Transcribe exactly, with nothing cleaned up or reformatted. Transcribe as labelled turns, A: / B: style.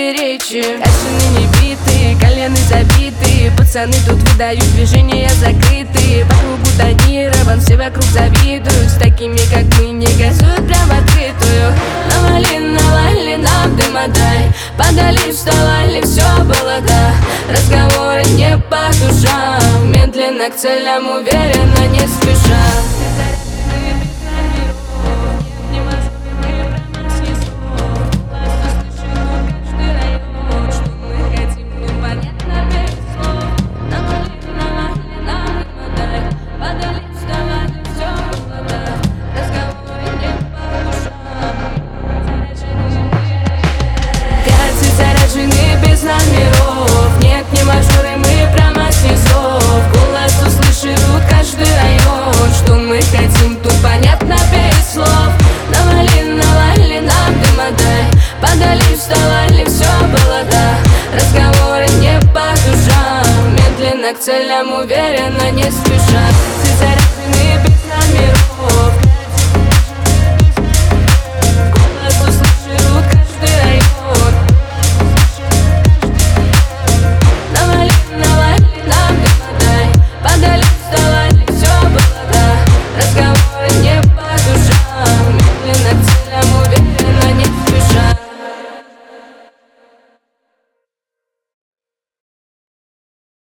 A: речи. Качаны не биты, колены забиты. Пацаны тут выдают, движения закрыты. По кругу тонирован, все вокруг завидуют. С такими как мы не газуют прям в открытую. Навали, навали нам дыма дай. Подали, вставали, все было да. Разговоры не по душам. Медленно к целям, уверенно, не спеша. Без номеров, нет, не мажоры, мы прямо с низов. Голос услышит каждый район. Что мы хотим, тут понятно без слов. Навали, навали нам дыма дай. Подали, вставали, все было да. Разговоры не по душам. Медленно к целям, уверенно, не спеша.